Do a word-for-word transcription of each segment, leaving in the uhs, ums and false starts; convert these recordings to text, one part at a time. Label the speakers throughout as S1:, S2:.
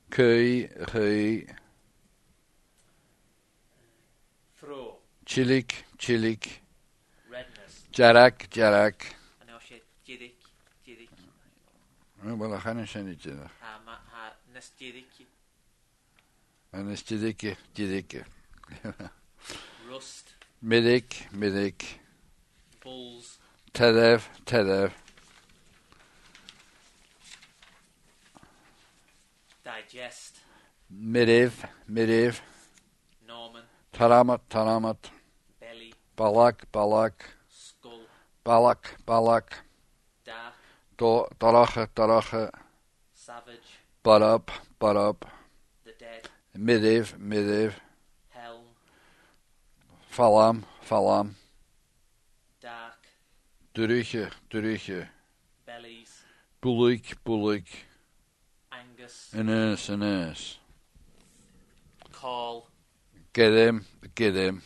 S1: Cwy, chy.
S2: Throw.
S1: Chilig, chilig.
S2: Redness.
S1: Jarak, jarak.
S2: And also jidik, jidik.
S1: Wel, ach anna sy'n i dydach.
S2: Ha ma ha nes jidik.
S1: Anna jidik, jidik.
S2: Rust.
S1: Middig, middig.
S2: Bulls.
S1: Tedef, tedef.
S2: Digest.
S1: Midiv, midiv.
S2: Norman.
S1: Taramat, taramat.
S2: Belly.
S1: Balak, balak.
S2: Skull.
S1: Balak, balak.
S2: Dark.
S1: Do, daracha, daracha.
S2: Savage.
S1: Butt up, butt up.
S2: The dead.
S1: Midiv, midiv.
S2: Helm.
S1: Falam, falam.
S2: Dark.
S1: Duruche, duruche.
S2: Bellies.
S1: Bulik, bulik.
S2: Angus.
S1: Ines, ines.
S2: Call.
S1: Get him, get him.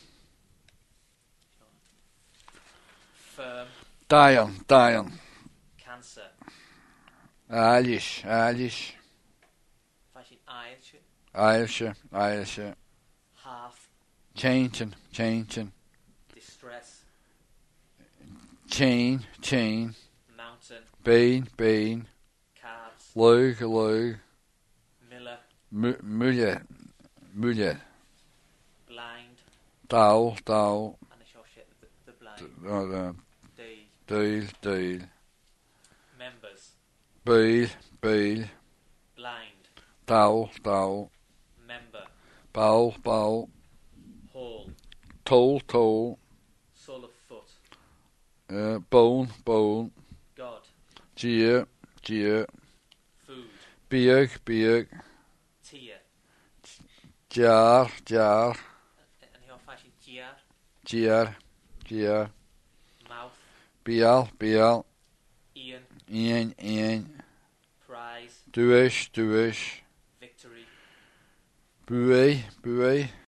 S2: Firm.
S1: Dion, Dion.
S2: Cancer.
S1: Alish, Alish.
S2: Fashion Irish.
S1: Ailshe, Ailshe.
S2: Half.
S1: Changing, changing.
S2: Distress.
S1: Chain, chain.
S2: Mountain.
S1: Bean, bean.
S2: Calves.
S1: Lug, lug.
S2: Miller.
S1: Mulje, mulje.
S2: Blind.
S1: Dow, dow.
S2: And the short shit. The, the blind.
S1: Uh,
S2: Deed.
S1: deal, deal.
S2: Members.
S1: Beal, beal.
S2: Blind.
S1: Dow, dow.
S2: Member.
S1: Bow, bow.
S2: Hall.
S1: Toll, toll.
S2: Sole of foot.
S1: Uh, bone, bone.
S2: God.
S1: Gier, gier.
S2: Food.
S1: Bieg, bieg.
S2: Tear.
S1: Jar, jar.
S2: And your fashion gear.
S1: Gier, gier.
S2: Mouth.
S1: Bial, bial.
S2: Ian.
S1: Ian, Ian.
S2: Prize.
S1: Duish, duish.
S2: Victory.
S1: Buey, buey.